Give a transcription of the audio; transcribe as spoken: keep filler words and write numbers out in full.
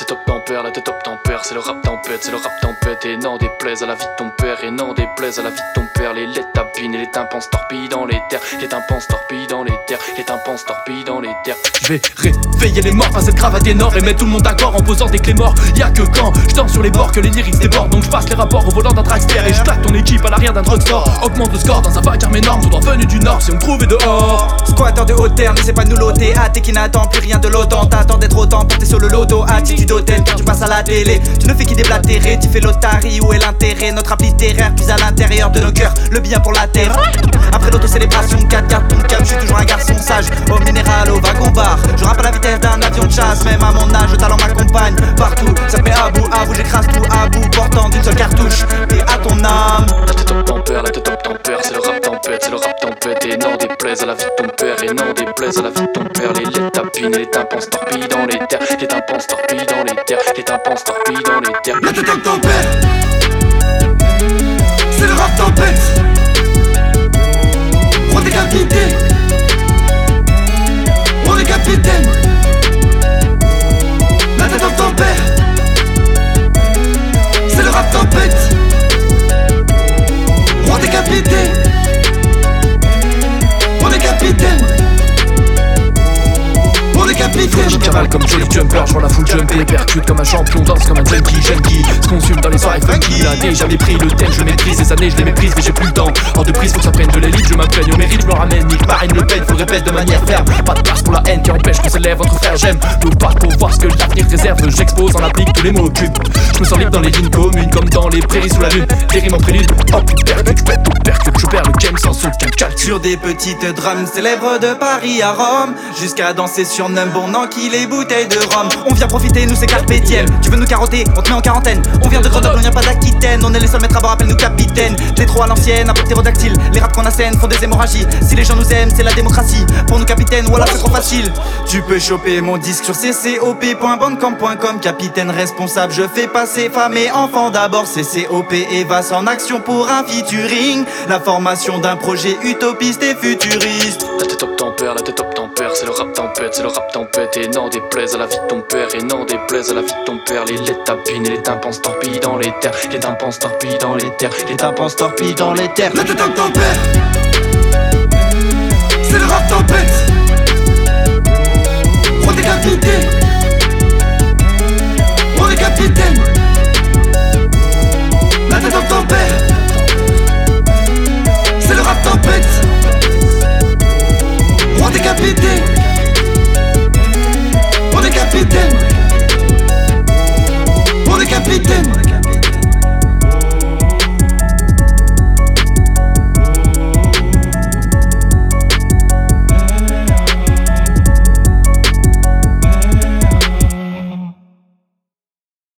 tête top tempère, la tête top tempère, c'est le rap tempête, c'est le rap tempête. Et n'en déplaise à la vie de ton père, et n'en déplaise à la vie de ton père. Les lettres tapines et les tympans se torpillent dans les terres, les tympans se torpillent dans les terres, les tympans se torpillent dans les terres. Je vais réveiller les morts, passer cette cravate énorme et mettre tout le monde d'accord en posant des clés morts. Y'a que quand je danse sur les bords que les lyrics débordent. Donc je passe les rapports au volant d'un dragster et je claque ton équipe à l'arrière d'un drugstore. Augmente le score dans un vacarme énorme, tout droit venu du nord si on me trouvait dehors. Squatteur de haute terre, ne sait pas nous loter. Athée qui n'attend plus rien de l'OTAN. T'attends d'être autant porté sur le loto. Attitude hautaine quand tu passes à la télé. Tu ne fais qu'y déblatérer, tu fais l'otarie. Où est l'intérêt? Notre rap littéraire puis à l'intérieur de nos cœurs, le bien pour la terre. Après l'autocélébration, quatre garde ton cap, je suis toujours un garçon sage. Au minéral, au wagon bar, je rappe à la vitesse d'un avion de chasse. Même à mon âge, le talent m'accompagne partout. Ça me met à bout, à bout, j'écrase tout à bout, portant d'une seule cartouche. Et à ton âme. La tête top tempère, la tête top tempère, c'est le rap tempête, c'est le rap tempête. Et n'en déplaise à la vie de ton père, et n'en déplaise à la vie de ton père. Les lettres tapines et les tympans se torpillent dans les terres, les tympans se torpillent dans les terres, les tympans se torpillent dans les terres. La tête top tempête, c'est le rap tempête. On est capitaine, on est capitaine. La tête top tempête, c'est le rap tempête. On est capitaine, on est capitaine. On est capitaine. Je cavale comme Jolly Jumper, je vois la foule jumper, percute comme un champion, danse comme un junkie, junkie. Se consume dans les soirées funky, là déjà j'ai pris le thème, je maîtrise les années, je les méprise mais j'ai plus le temps. Hors de prise, faut que ça prenne de l'élite, je m'imprègne au mérite, je me ramène, nique Marine Le Pen, faut le répète de manière ferme. Pas de place pour la haine qui empêche qu'on s'élève entre frères, j'aime nous battre pour voir ce que l'avenir réserve, j'expose, en applique tous les mots occupent. Je me sens libre dans les lignes communes, comme dans les prairies sous la lune, des rimes en prélude, hop, percute, je pète tout percute, je perds le game sans aucun calcul. Sur des petites drums célèbres de Paris à Rome, jusqu'à danser sur Numbon, Nanky, les bouteilles de rhum. On vient profiter, nous c'est carpe diem. Tu veux nous carotter, on te met en quarantaine. On vient de Grenoble, on vient pas d'Aquitaine. On est les seuls maîtres à bord, appelle-nous capitaine. T'es trop à l'ancienne, un peu ptérodactyle. Les raps qu'on assène font des hémorragies. Si les gens nous aiment, c'est la démocratie. Pour nous capitaine, voilà c'est trop facile. Tu peux choper mon disque sur c c o p point bandcamp point com. Capitaine responsable, je fais passer femmes et enfants d'abord. C C O P et va en action pour un featuring. La formation d'un projet utopiste et futuriste. La tête top tempère, la tête top tempère, c'est le rap tempête, c'est le rap tempête. Et n'en déplaise à la vie de ton père, et n'en déplaise à la vie de ton père. Les lettres tapines et les tympans se torpillent dans les terres, les tympans se torpillent dans les terres, les tympans se torpillent dans les terres. La tête top tempête, c'est le rap tempête. On est capitaine.